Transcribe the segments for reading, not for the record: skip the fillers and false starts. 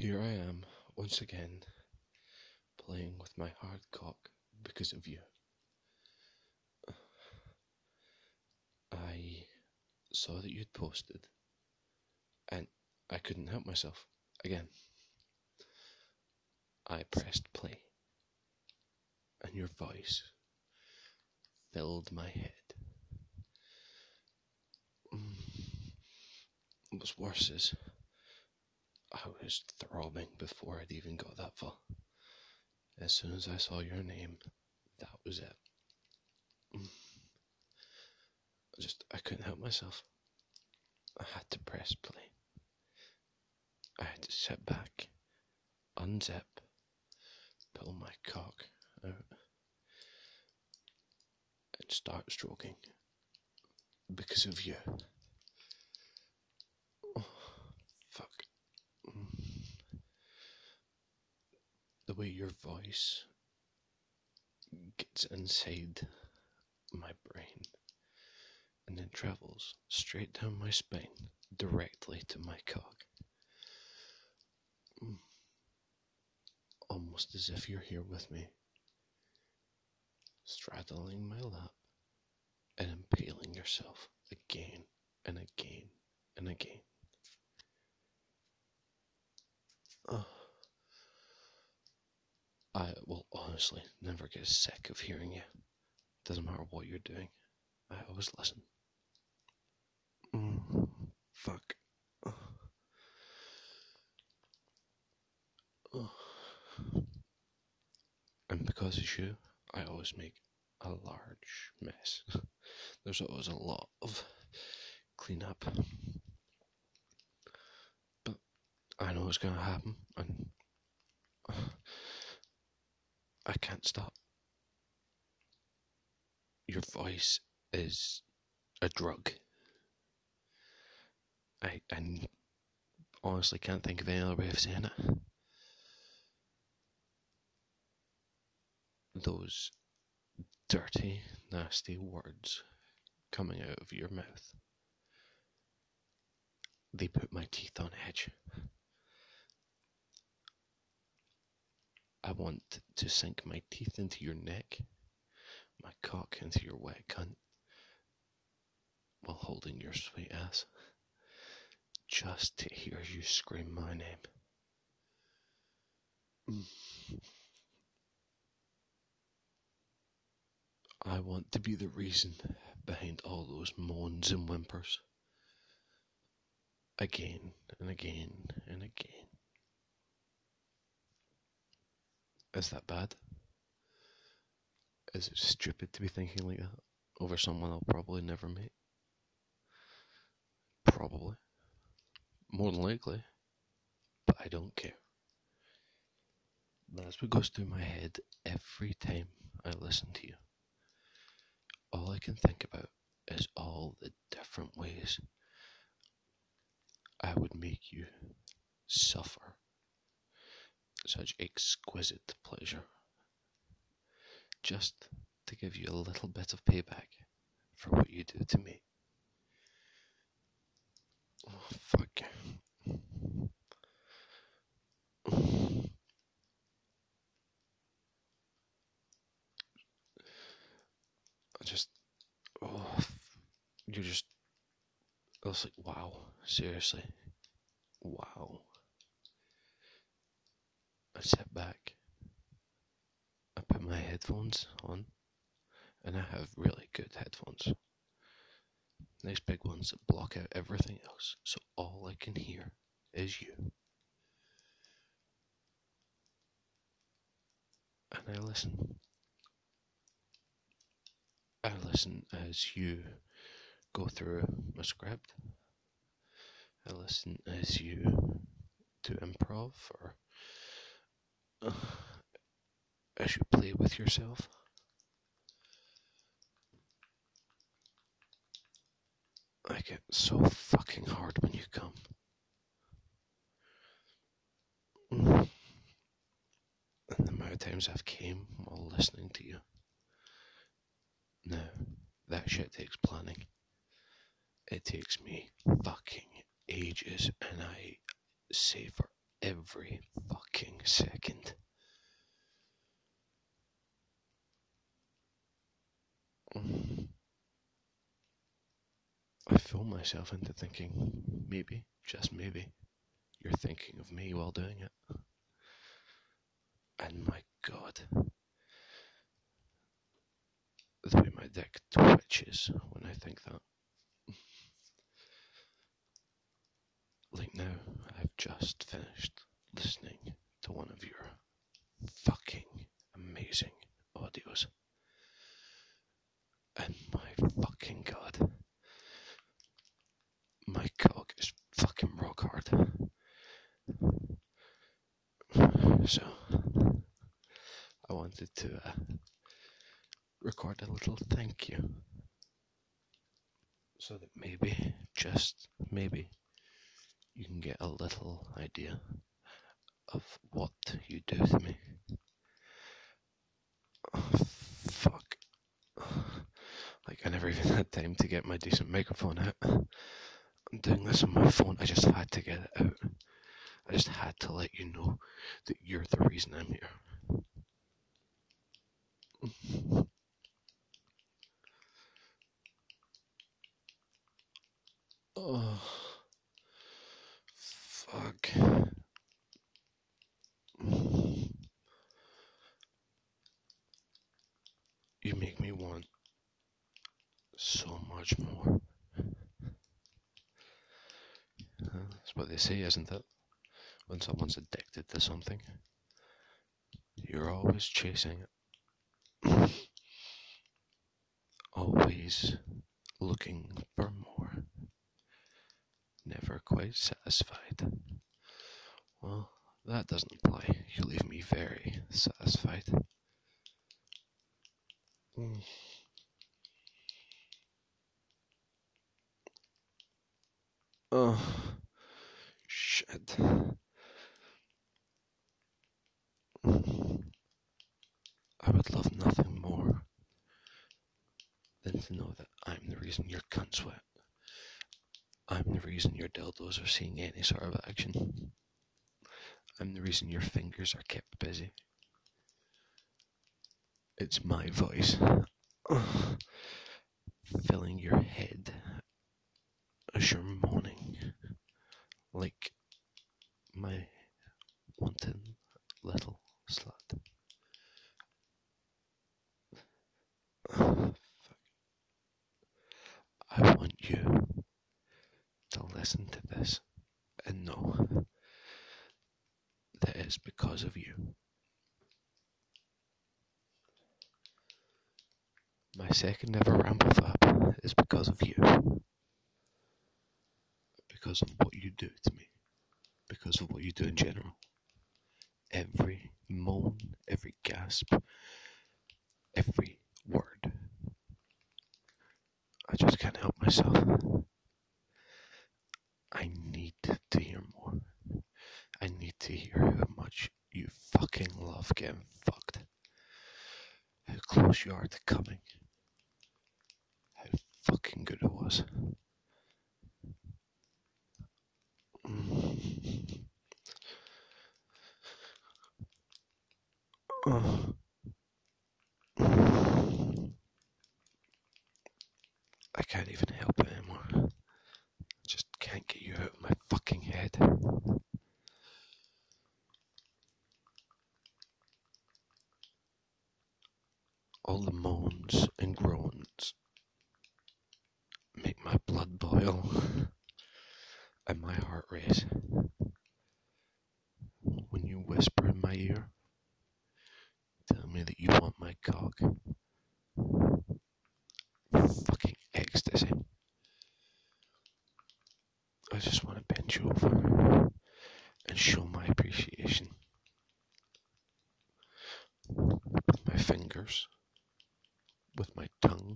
Here I am, once again, playing with my hard cock because of you. I saw that you'd posted, and I couldn't help myself. Again, I pressed play, and your voice filled my head. What's worse is, I was throbbing before I'd even got that far. As soon as I saw your name, that was it. I couldn't help myself. I had to press play. I had to sit back, unzip, pull my cock out, and start stroking. Because of you. Oh, fuck. The way your voice gets inside my brain and then travels straight down my spine directly to my cock. Almost as if you're here with me, straddling my lap and impaling yourself again and again and again. I will honestly never get sick of hearing you. Doesn't matter what you're doing, I always listen. Fuck. And because it's you, I always make a large mess. There's always a lot of cleanup. But I know it's going to happen, and I can't stop. Your voice is a drug. I honestly can't think of any other way of saying it. Those dirty, nasty words coming out of your mouth, they put my teeth on edge. I want to sink my teeth into your neck, my cock into your wet cunt, while holding your sweet ass, just to hear you scream my name. I want to be the reason behind all those moans and whimpers. Again and again and again. Is that bad? Is it stupid to be thinking like that over someone I'll probably never meet? Probably. More than likely. But I don't care. That's what goes through my head every time I listen to you. All I can think about is all the different ways I would make you suffer such exquisite pleasure, just to give you a little bit of payback for what you do to me. Oh, fuck. I was like, wow, seriously, wow. I sit back, I put my headphones on, and I have really good headphones. Nice big ones that block out everything else, so all I can hear is you. And I listen. I listen as you go through a script. I listen as you do improv, or as you play with yourself. I get so fucking hard when you come. And the amount of times I've came while listening to you. Now, that shit takes planning. It takes me fucking ages, and I savor every fucking second. I fool myself into thinking, maybe, just maybe, you're thinking of me while doing it. And my God, the way my dick twitches when I think that. Like now, I've just finished listening to one of your fucking amazing audios. And my fucking God, my cock is fucking rock hard. So, I wanted to record a little thank you. So that maybe, just maybe, you can get a little idea of what you do to me. Oh, fuck. Like, I never even had time to get my decent microphone out. I'm doing this on my phone. I just had to get it out. I just had to let you know that you're the reason I'm here. Oh, fuck. You make me want so much more. That's what they say, isn't it? When someone's addicted to something, you're always chasing it. Always looking for more. Never quite satisfied. Well, that doesn't apply. You leave me very satisfied. Oh, shit. I would love nothing more than to know that I'm the reason your cunt's wet. I'm the reason your dildos are seeing any sort of action. I'm the reason your fingers are kept busy. It's my voice filling your head as you're moaning like my wanton little slut. Fuck. I want you to listen to this and know that it's because of you. My second ever ramble fab is because of you. Because of what you do to me. Because of what you do in general. Every moan, every gasp, every word. I just can't help myself. I need to hear more. I need to hear how much you fucking love getting fucked. How close you are to coming. How fucking good it was. Oh. I can't even help it anymore. I just can't get you out of my fucking head. All the moans and groans make my blood boil and my heart race. When you whisper in my ear, tell me that you want my cock. Fucking ecstasy. I just want to bend you over and show my appreciation. With my fingers, with my tongue,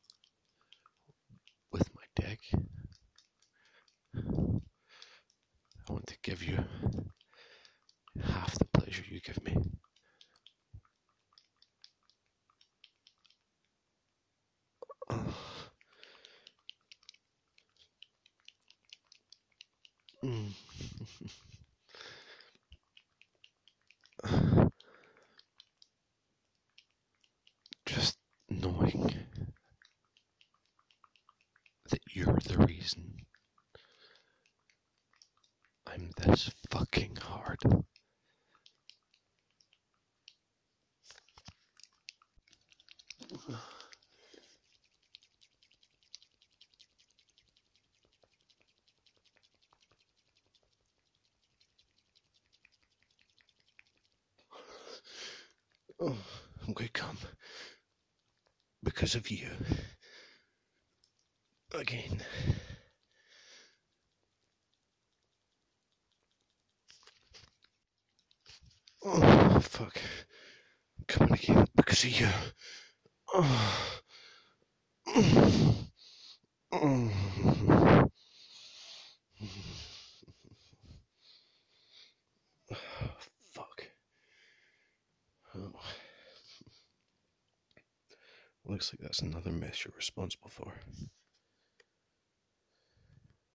with my dick. I want to give you half the pleasure you give me. reason I'm this fucking hard. Oh, I'm going to come because of you. Again. Oh, fuck. I'm coming again because of you. Oh. Fuck. Oh. Looks like that's another mess you're responsible for.